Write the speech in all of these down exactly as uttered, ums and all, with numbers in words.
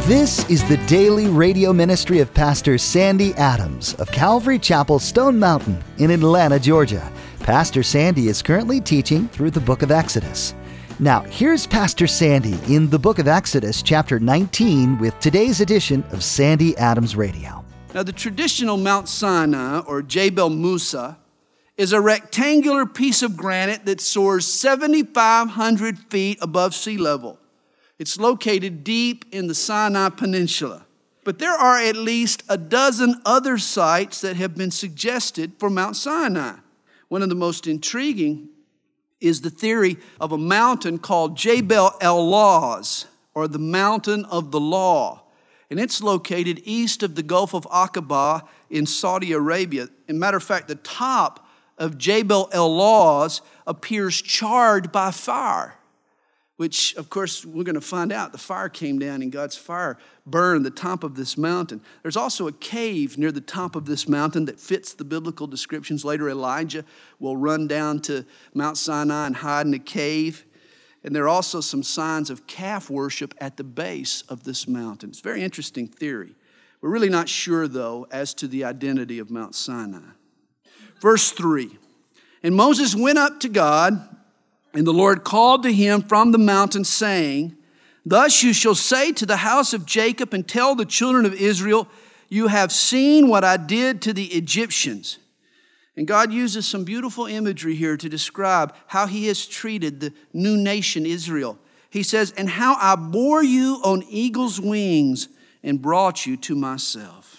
This is the daily radio ministry of Pastor Sandy Adams of Calvary Chapel, Stone Mountain in Atlanta, Georgia. Pastor Sandy is currently teaching through the book of Exodus. Now, here's Pastor Sandy in the book of Exodus, chapter nineteen, with today's edition of Sandy Adams Radio. Now, the traditional Mount Sinai, or Jebel Musa, is a rectangular piece of granite that soars seven thousand five hundred feet above sea level. It's located deep in the Sinai Peninsula. But there are at least a dozen other sites that have been suggested for Mount Sinai. One of the most intriguing is the theory of a mountain called Jebel el-Lawz, or the Mountain of the Law. And it's located east of the Gulf of Aqaba in Saudi Arabia. As a matter of fact, the top of Jebel el-Lawz appears charred by fire, which, of course, we're going to find out. The fire came down and God's fire burned the top of this mountain. There's also a cave near the top of this mountain that fits the biblical descriptions. Later, Elijah will run down to Mount Sinai and hide in a cave. And there are also some signs of calf worship at the base of this mountain. It's a very interesting theory. We're really not sure, though, as to the identity of Mount Sinai. Verse three, and Moses went up to God, and the Lord called to him from the mountain, saying, thus you shall say to the house of Jacob and tell the children of Israel, you have seen what I did to the Egyptians. And God uses some beautiful imagery here to describe how he has treated the new nation Israel. He says, and how I bore you on eagle's wings and brought you to myself.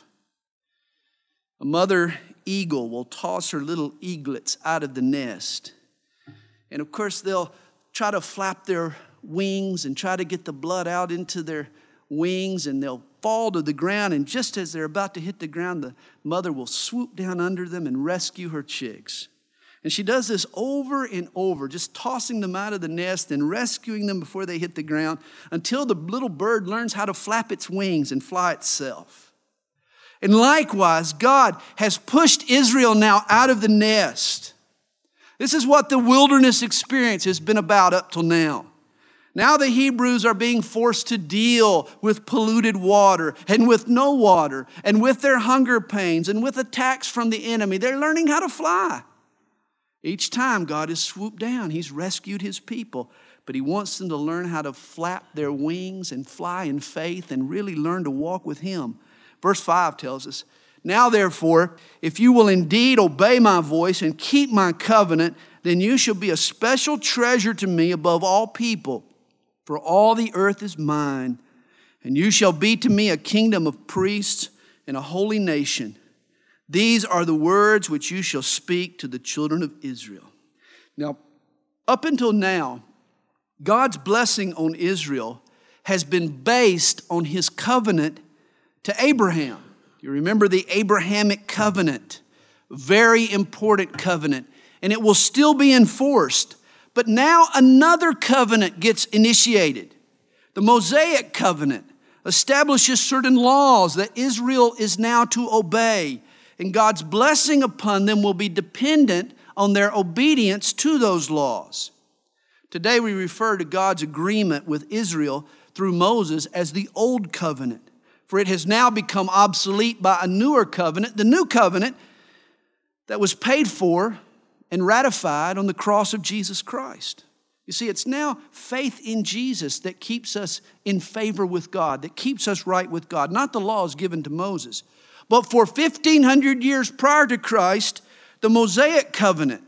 A mother eagle will toss her little eaglets out of the nest. And of course, they'll try to flap their wings and try to get the blood out into their wings, and they'll fall to the ground. And just as they're about to hit the ground, the mother will swoop down under them and rescue her chicks. And she does this over and over, just tossing them out of the nest and rescuing them before they hit the ground until the little bird learns how to flap its wings and fly itself. And likewise, God has pushed Israel now out of the nest. This is what the wilderness experience has been about up till now. Now the Hebrews are being forced to deal with polluted water and with no water and with their hunger pains and with attacks from the enemy. They're learning how to fly. Each time God has swooped down, he's rescued his people, but he wants them to learn how to flap their wings and fly in faith and really learn to walk with him. Verse five tells us, now, therefore, if you will indeed obey my voice and keep my covenant, then you shall be a special treasure to me above all people, for all the earth is mine, and you shall be to me a kingdom of priests and a holy nation. These are the words which you shall speak to the children of Israel. Now, up until now, God's blessing on Israel has been based on his covenant to Abraham. You remember the Abrahamic covenant, very important covenant, and it will still be enforced. But now another covenant gets initiated. The Mosaic covenant establishes certain laws that Israel is now to obey, and God's blessing upon them will be dependent on their obedience to those laws. Today we refer to God's agreement with Israel through Moses as the Old Covenant. For it has now become obsolete by a newer covenant, the new covenant that was paid for and ratified on the cross of Jesus Christ. You see, it's now faith in Jesus that keeps us in favor with God, that keeps us right with God, not the laws given to Moses. But for fifteen hundred years prior to Christ, the Mosaic covenant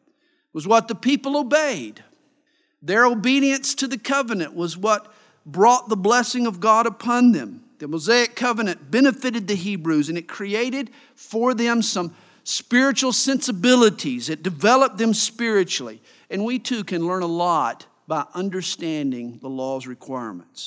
was what the people obeyed. Their obedience to the covenant was what brought the blessing of God upon them. The Mosaic covenant benefited the Hebrews, and it created for them some spiritual sensibilities. It developed them spiritually. And we too can learn a lot by understanding the law's requirements.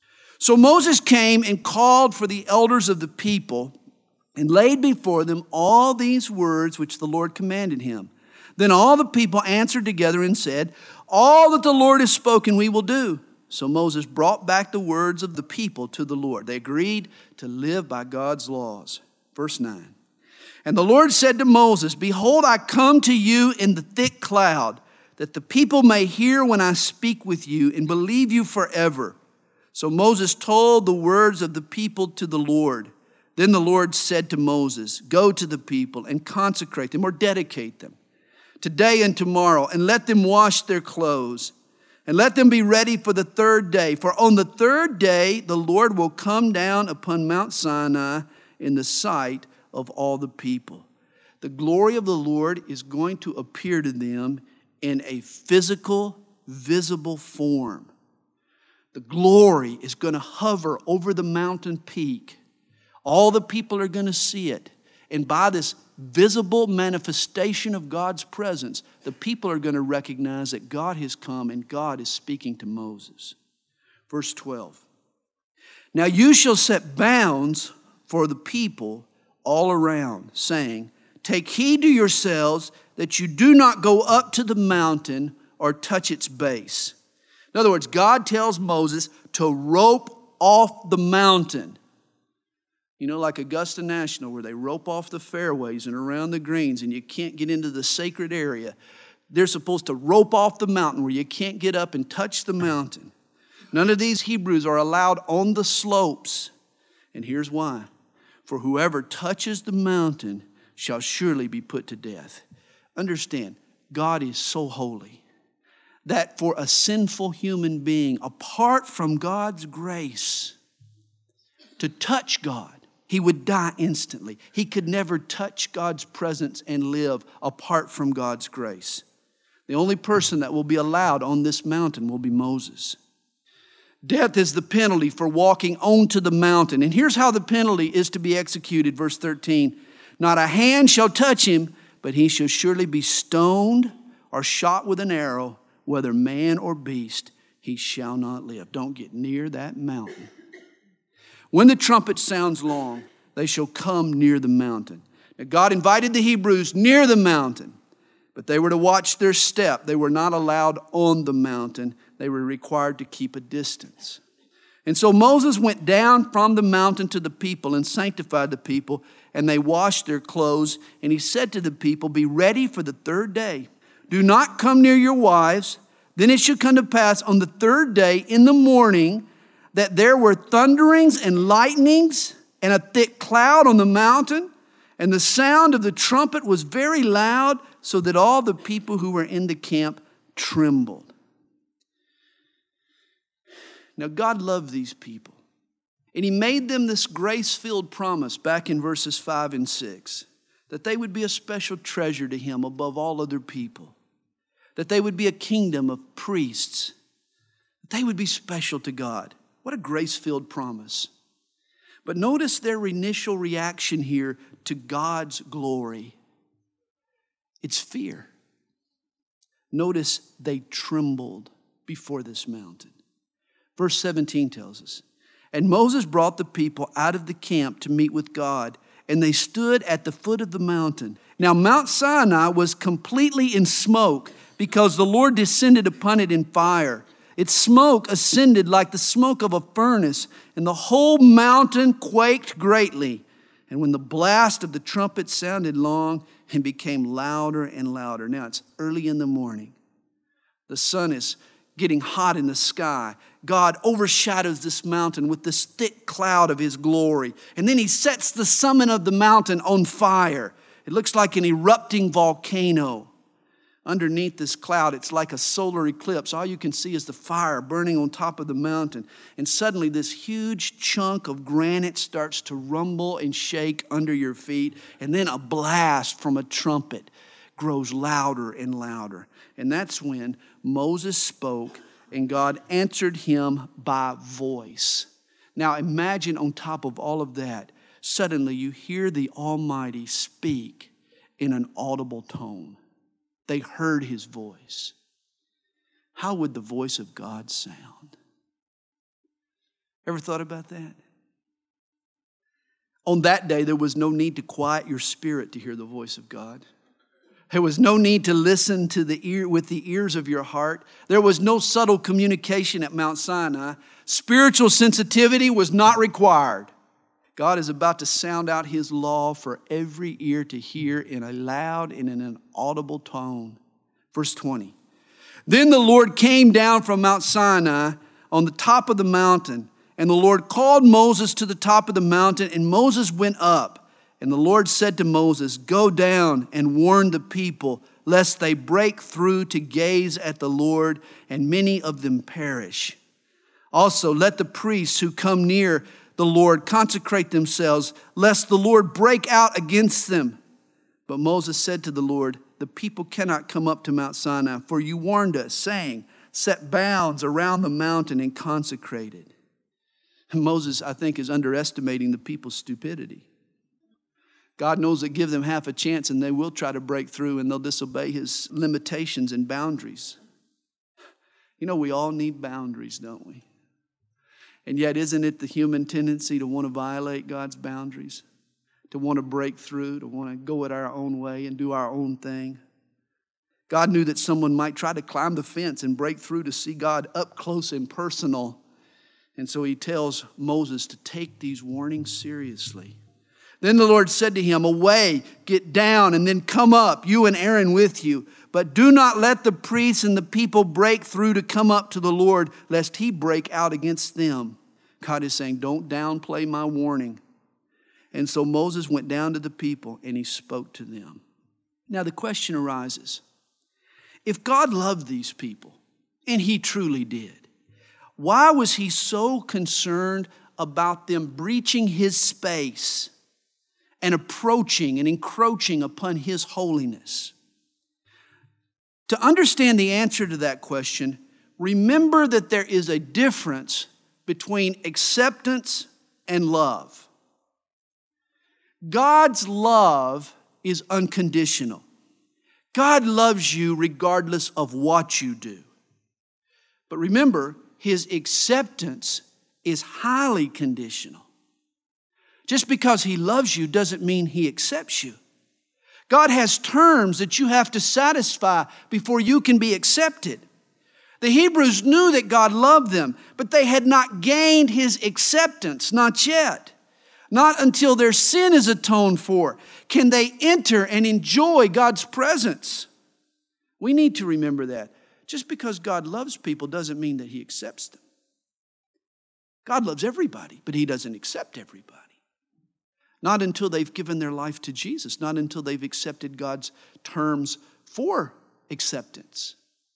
So Moses came and called for the elders of the people and laid before them all these words which the Lord commanded him. Then all the people answered together and said, all that the Lord has spoken we will do. So Moses brought back the words of the people to the Lord. They agreed to live by God's laws. Verse nine. And the Lord said to Moses, behold, I come to you in the thick cloud, that the people may hear when I speak with you and believe you forever. So Moses told the words of the people to the Lord. Then the Lord said to Moses, go to the people and consecrate them or dedicate them today and tomorrow, and let them wash their clothes, and let them be ready for the third day. For on the third day the Lord will come down upon Mount Sinai in the sight of all the people. The glory of the Lord is going to appear to them in a physical, visible form. The glory is going to hover over the mountain peak. All the people are going to see it. And by this visible manifestation of God's presence, the people are going to recognize that God has come and God is speaking to Moses. Verse twelve. Now you shall set bounds for the people all around, saying, take heed to yourselves that you do not go up to the mountain or touch its base. In other words, God tells Moses to rope off the mountain. You know, like Augusta National, where they rope off the fairways and around the greens and you can't get into the sacred area. They're supposed to rope off the mountain where you can't get up and touch the mountain. None of these Hebrews are allowed on the slopes. And here's why. For whoever touches the mountain shall surely be put to death. Understand, God is so holy that for a sinful human being, apart from God's grace, to touch God, he would die instantly. He could never touch God's presence and live apart from God's grace. The only person that will be allowed on this mountain will be Moses. Death is the penalty for walking onto the mountain. And here's how the penalty is to be executed. Verse thirteen, not a hand shall touch him, but he shall surely be stoned or shot with an arrow, whether man or beast, he shall not live. Don't get near that mountain. When the trumpet sounds long, they shall come near the mountain. Now God invited the Hebrews near the mountain, but they were to watch their step. They were not allowed on the mountain. They were required to keep a distance. And so Moses went down from the mountain to the people and sanctified the people, and they washed their clothes. And he said to the people, be ready for the third day. Do not come near your wives. Then it shall come to pass on the third day in the morning that there were thunderings and lightnings and a thick cloud on the mountain, and the sound of the trumpet was very loud, so that all the people who were in the camp trembled. Now God loved these people, and he made them this grace-filled promise back in verses five and six, that they would be a special treasure to him above all other people, that they would be a kingdom of priests, that they would be special to God. What a grace-filled promise. But notice their initial reaction here to God's glory. It's fear. Notice they trembled before this mountain. Verse seventeen tells us, and Moses brought the people out of the camp to meet with God, and they stood at the foot of the mountain. Now Mount Sinai was completely in smoke, because the Lord descended upon it in fire. Its smoke ascended like the smoke of a furnace, and the whole mountain quaked greatly. And when the blast of the trumpet sounded long and became louder and louder. Now it's early in the morning. The sun is getting hot in the sky. God overshadows this mountain with this thick cloud of his glory. And then he sets the summit of the mountain on fire. It looks like an erupting volcano. Underneath this cloud, it's like a solar eclipse. All you can see is the fire burning on top of the mountain. And suddenly this huge chunk of granite starts to rumble and shake under your feet. And then a blast from a trumpet grows louder and louder. And that's when Moses spoke and God answered him by voice. Now imagine on top of all of that, suddenly you hear the Almighty speak in an audible tone. They heard his voice. How would the voice of God sound? Ever thought about that? On that day, there was no need to quiet your spirit to hear the voice of God. There was no need to listen to the ear with the ears of your heart. There was no subtle communication at Mount Sinai. Spiritual sensitivity was not required. God is about to sound out his law for every ear to hear in a loud and in an audible tone. Verse twenty. Then the Lord came down from Mount Sinai on the top of the mountain. And the Lord called Moses to the top of the mountain, and Moses went up. And the Lord said to Moses, "Go down and warn the people, lest they break through to gaze at the Lord, and many of them perish. Also, let the priests who come near the Lord consecrate themselves, lest the Lord break out against them." But Moses said to the Lord, "The people cannot come up to Mount Sinai, for you warned us, saying, 'Set bounds around the mountain and consecrate it.'" And Moses, I think, is underestimating the people's stupidity. God knows that give them half a chance and they will try to break through and they'll disobey his limitations and boundaries. You know, we all need boundaries, don't we? And yet, isn't it the human tendency to want to violate God's boundaries? To want to break through, to want to go it our own way and do our own thing? God knew that someone might try to climb the fence and break through to see God up close and personal. And so he tells Moses to take these warnings seriously. Then the Lord said to him, "Away, get down, and then come up, you and Aaron with you. But do not let the priests and the people break through to come up to the Lord, lest he break out against them." God is saying, don't downplay my warning. And so Moses went down to the people and he spoke to them. Now the question arises, if God loved these people, and he truly did, why was he so concerned about them breaching his space and approaching and encroaching upon his holiness? To understand the answer to that question, remember that there is a difference between acceptance and love. God's love is unconditional. God loves you regardless of what you do. But remember, his acceptance is highly conditional. Just because he loves you doesn't mean he accepts you. God has terms that you have to satisfy before you can be accepted. The Hebrews knew that God loved them, but they had not gained his acceptance, not yet. Not until their sin is atoned for can they enter and enjoy God's presence. We need to remember that. Just because God loves people doesn't mean that he accepts them. God loves everybody, but he doesn't accept everybody. Not until they've given their life to Jesus, not until they've accepted God's terms for acceptance.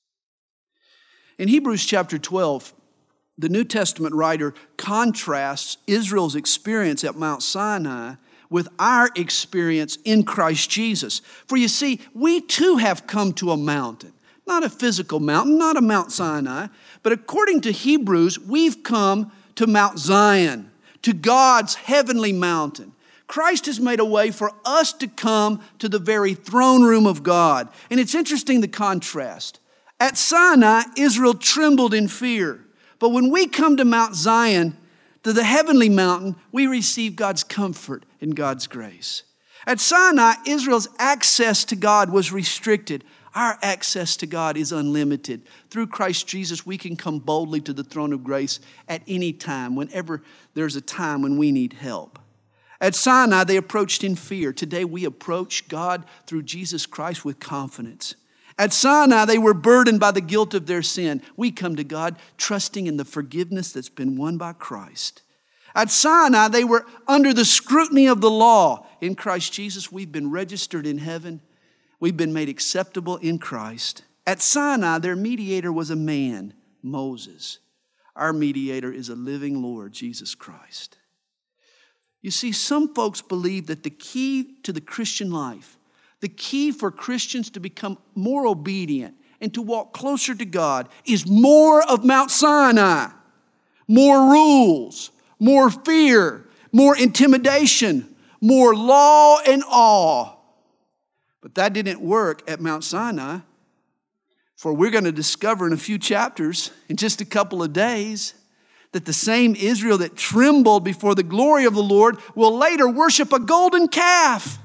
In Hebrews chapter twelve, the New Testament writer contrasts Israel's experience at Mount Sinai with our experience in Christ Jesus. For you see, we too have come to a mountain. Not a physical mountain, not a Mount Sinai, but according to Hebrews, we've come to Mount Zion, to God's heavenly mountain. Christ has made a way for us to come to the very throne room of God. And it's interesting the contrast. At Sinai, Israel trembled in fear. But when we come to Mount Zion, to the heavenly mountain, we receive God's comfort and God's grace. At Sinai, Israel's access to God was restricted. Our access to God is unlimited. Through Christ Jesus, we can come boldly to the throne of grace at any time, whenever there's a time when we need help. At Sinai, they approached in fear. Today, we approach God through Jesus Christ with confidence. At Sinai, they were burdened by the guilt of their sin. We come to God trusting in the forgiveness that's been won by Christ. At Sinai, they were under the scrutiny of the law. In Christ Jesus, we've been registered in heaven. We've been made acceptable in Christ. At Sinai, their mediator was a man, Moses. Our mediator is a living Lord, Jesus Christ. You see, some folks believe that the key to the Christian life, the key for Christians to become more obedient and to walk closer to God is more of Mount Sinai, more rules, more fear, more intimidation, more law and awe. But that didn't work at Mount Sinai, for we're going to discover in a few chapters, in just a couple of days, that the same Israel that trembled before the glory of the Lord will later worship a golden calf.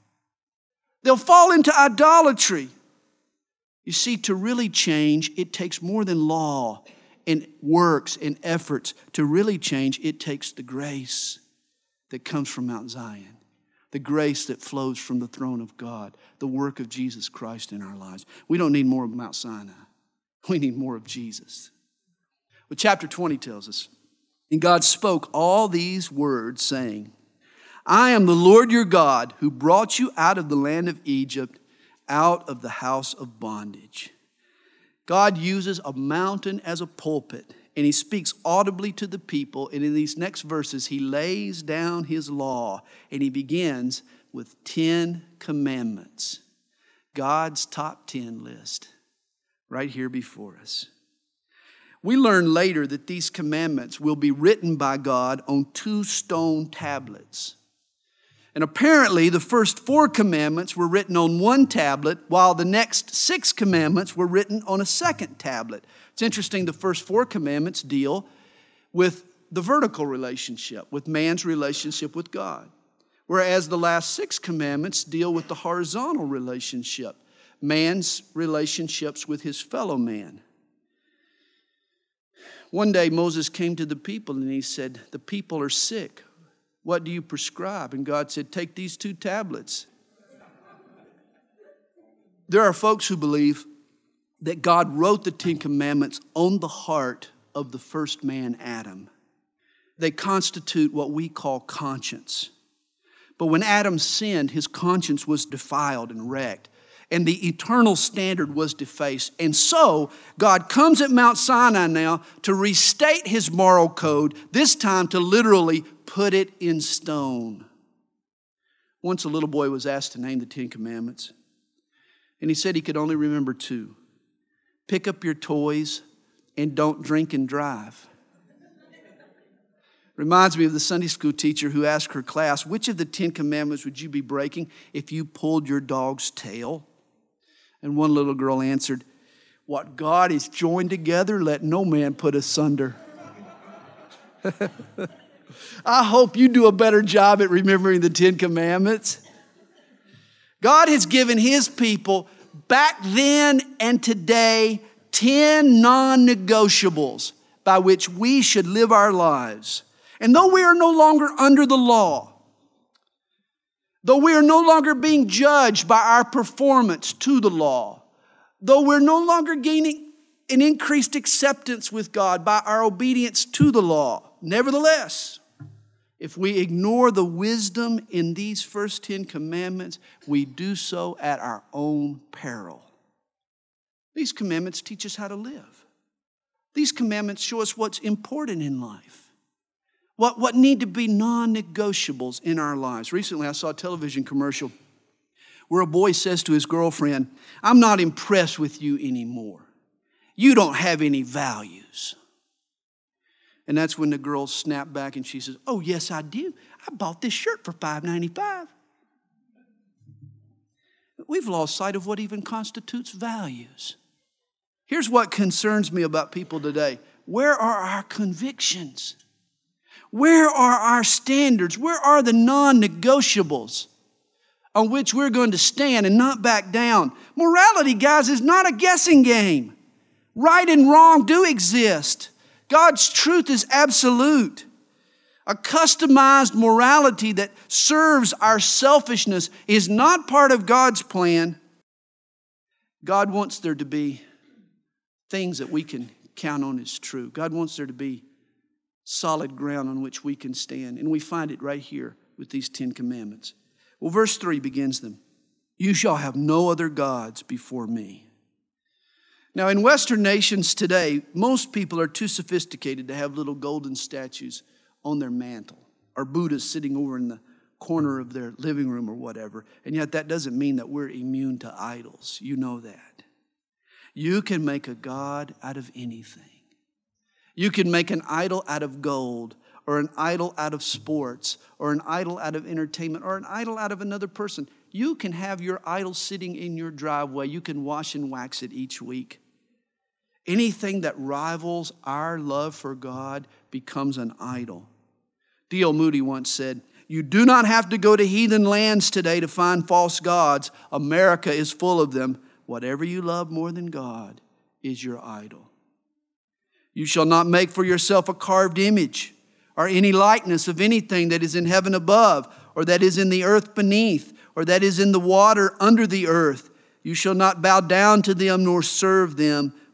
They'll fall into idolatry. You see, to really change, it takes more than law and works and efforts. To really change, it takes the grace that comes from Mount Zion, the grace that flows from the throne of God, the work of Jesus Christ in our lives. We don't need more of Mount Sinai. We need more of Jesus. But chapter twenty tells us, and God spoke all these words, saying, I am the Lord your God, who brought you out of the land of Egypt, out of the house of bondage. God uses a mountain as a pulpit, and he speaks audibly to the people. And in these next verses, he lays down his law, and he begins with ten commandments. God's top ten list, right here before us. We learn later that these commandments will be written by God on two stone tablets. And apparently the first four commandments were written on one tablet, while the next six commandments were written on a second tablet. It's interesting, the first four commandments deal with the vertical relationship, with man's relationship with God. Whereas the last six commandments deal with the horizontal relationship, man's relationships with his fellow man. One day Moses came to the people and he said, the people are sick. What do you prescribe? And God said, take these two tablets. There are folks who believe that God wrote the Ten Commandments on the heart of the first man, Adam. They constitute what we call conscience. But when Adam sinned, his conscience was defiled and wrecked, and the eternal standard was defaced. And so, God comes at Mount Sinai now to restate his moral code, this time to literally put it in stone. Once a little boy was asked to name the Ten Commandments, and he said he could only remember two. Pick up your toys and don't drink and drive. Reminds me of the Sunday school teacher who asked her class, which of the Ten Commandments would you be breaking if you pulled your dog's tail? And one little girl answered, what God has joined together, let no man put asunder. I hope you do a better job at remembering the Ten Commandments. God has given his people back then and today ten non-negotiables by which we should live our lives. And though we are no longer under the law, though we are no longer being judged by our performance to the law, though we're no longer gaining an increased acceptance with God by our obedience to the law, nevertheless, if we ignore the wisdom in these first ten commandments, we do so at our own peril. These commandments teach us how to live. These commandments show us what's important in life, what, what need to be non-negotiables in our lives. Recently, I saw a television commercial where a boy says to his girlfriend, I'm not impressed with you anymore. You don't have any values. And that's when the girl snapped back and she says, oh, yes, I do. I bought this shirt for five dollars and ninety-five cents. We've lost sight of what even constitutes values. Here's what concerns me about people today. Where are our convictions? Where are our standards? Where are the non-negotiables on which we're going to stand and not back down? Morality, guys, is not a guessing game. Right and wrong do exist. God's truth is absolute. A customized morality that serves our selfishness is not part of God's plan. God wants there to be things that we can count on as true. God wants there to be solid ground on which we can stand. And we find it right here with these Ten Commandments. Well, verse three begins them. You shall have no other gods before me. Now, in Western nations today, most people are too sophisticated to have little golden statues on their mantle or Buddhas sitting over in the corner of their living room or whatever. And yet that doesn't mean that we're immune to idols. You know that. You can make a god out of anything. You can make an idol out of gold, or an idol out of sports, or an idol out of entertainment, or an idol out of another person. You can have your idol sitting in your driveway. You can wash and wax it each week. Anything that rivals our love for God becomes an idol. D L Moody once said, you do not have to go to heathen lands today to find false gods. America is full of them. Whatever you love more than God is your idol. You shall not make for yourself a carved image or any likeness of anything that is in heaven above, or that is in the earth beneath, or that is in the water under the earth. You shall not bow down to them nor serve them.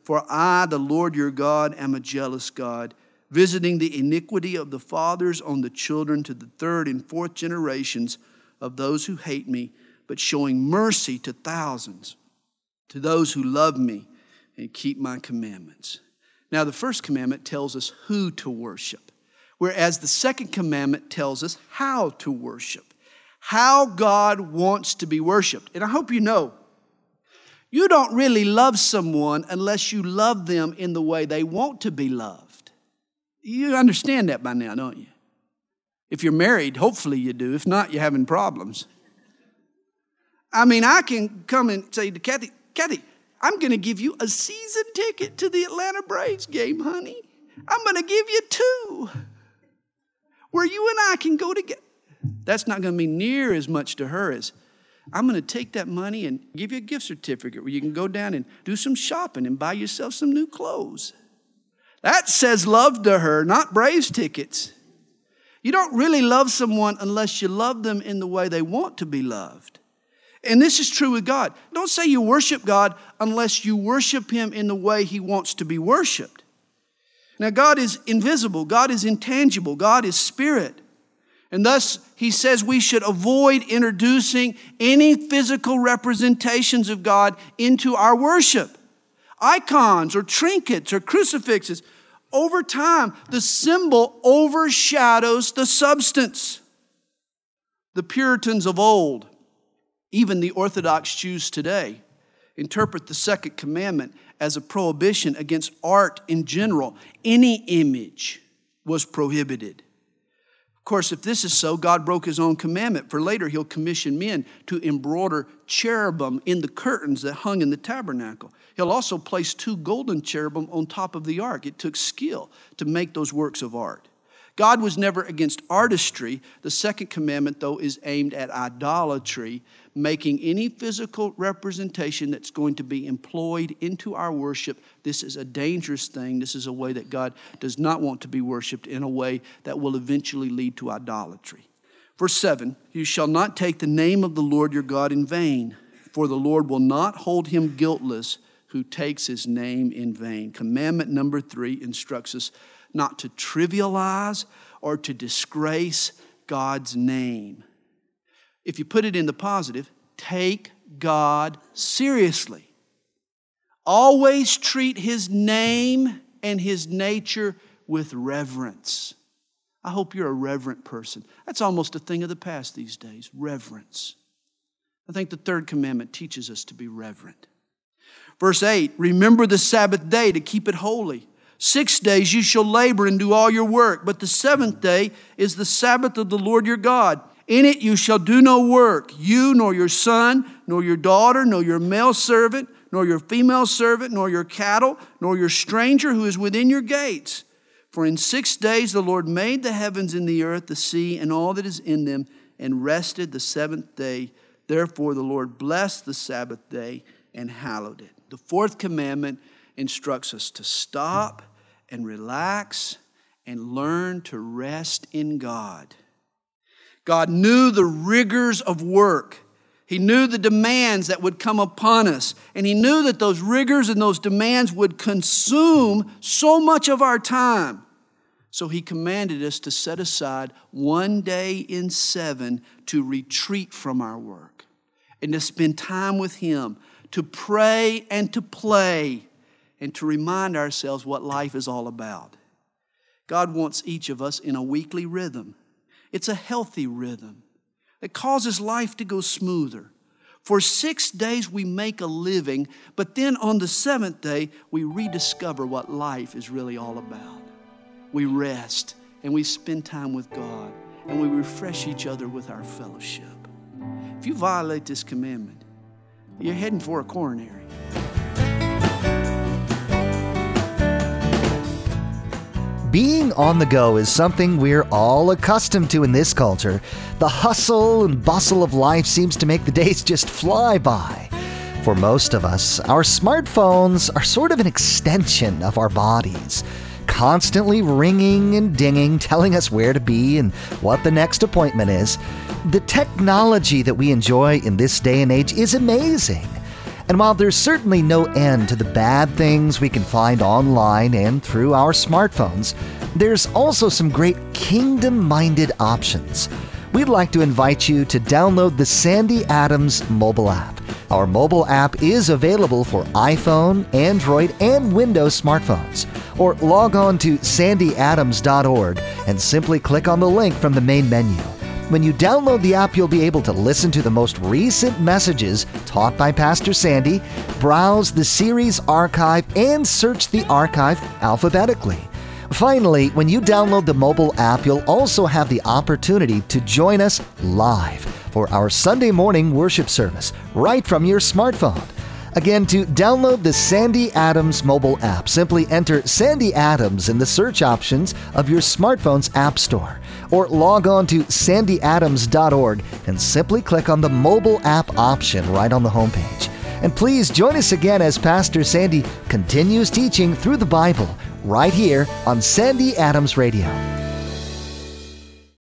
For I, the Lord your God, am a jealous God, visiting the iniquity of the fathers on the children to the third and fourth generations of those who hate me, but showing mercy to thousands, to those who love me and keep my commandments. Now, the first commandment tells us who to worship, whereas the second commandment tells us how to worship, how God wants to be worshiped. And I hope you know, you don't really love someone unless you love them in the way they want to be loved. You understand that by now, don't you? If you're married, hopefully you do. If not, you're having problems. I mean, I can come and say to Kathy, Kathy, I'm going to give you a season ticket to the Atlanta Braves game, honey. I'm going to give you two where you and I can go together. That's not going to mean near as much to her as I'm going to take that money and give you a gift certificate where you can go down and do some shopping and buy yourself some new clothes. That says love to her, not Braves tickets. You don't really love someone unless you love them in the way they want to be loved. And this is true with God. Don't say you worship God unless you worship Him in the way He wants to be worshiped. Now, God is invisible. God is intangible. God is spirit. And thus, He says we should avoid introducing any physical representations of God into our worship. Icons or trinkets or crucifixes. Over time, the symbol overshadows the substance. The Puritans of old, even the Orthodox Jews today, interpret the second commandment as a prohibition against art in general. Any image was prohibited. Of course, if this is so, God broke His own commandment, for later He'll commission men to embroider cherubim in the curtains that hung in the tabernacle. He'll also place two golden cherubim on top of the ark. It took skill to make those works of art. God was never against artistry. The second commandment, though, is aimed at idolatry, making any physical representation that's going to be employed into our worship. This is a dangerous thing. This is a way that God does not want to be worshiped, in a way that will eventually lead to idolatry. Verse seven, you shall not take the name of the Lord your God in vain, for the Lord will not hold him guiltless who takes His name in vain. Commandment number three instructs us not to trivialize or to disgrace God's name. If you put it in the positive, take God seriously. Always treat His name and His nature with reverence. I hope you're a reverent person. That's almost a thing of the past these days, reverence. I think the third commandment teaches us to be reverent. Verse eight, remember the Sabbath day to keep it holy. Six days you shall labor and do all your work, but the seventh day is the Sabbath of the Lord your God. In it you shall do no work, you nor your son, nor your daughter, nor your male servant, nor your female servant, nor your cattle, nor your stranger who is within your gates. For in six days the Lord made the heavens and the earth, the sea, and all that is in them, and rested the seventh day. Therefore the Lord blessed the Sabbath day and hallowed it. The fourth commandment instructs us to stop and relax and learn to rest in God. God knew the rigors of work. He knew the demands that would come upon us. And He knew that those rigors and those demands would consume so much of our time. So He commanded us to set aside one day in seven to retreat from our work and to spend time with Him, to pray and to play, and to remind ourselves what life is all about. God wants each of us in a weekly rhythm. It's a healthy rhythm that causes life to go smoother. For six days we make a living, but then on the seventh day we rediscover what life is really all about. We rest and we spend time with God and we refresh each other with our fellowship. If you violate this commandment, you're heading for a coronary. Being on the go is something we're all accustomed to in this culture. The hustle and bustle of life seems to make the days just fly by. For most of us, our smartphones are sort of an extension of our bodies, constantly ringing and dinging, telling us where to be and what the next appointment is. The technology that we enjoy in this day and age is amazing. And while there's certainly no end to the bad things we can find online and through our smartphones, there's also some great kingdom-minded options. We'd like to invite you to download the Sandy Adams mobile app. Our mobile app is available for iPhone, Android, and Windows smartphones. Or log on to sandy adams dot org and simply click on the link from the main menu. When you download the app, you'll be able to listen to the most recent messages taught by Pastor Sandy, browse the series archive, and search the archive alphabetically. Finally, when you download the mobile app, you'll also have the opportunity to join us live for our Sunday morning worship service right from your smartphone. Again, to download the Sandy Adams mobile app, simply enter Sandy Adams in the search options of your smartphone's app store, or log on to sandy adams dot org and simply click on the mobile app option right on the homepage. And please join us again as Pastor Sandy continues teaching through the Bible right here on Sandy Adams Radio.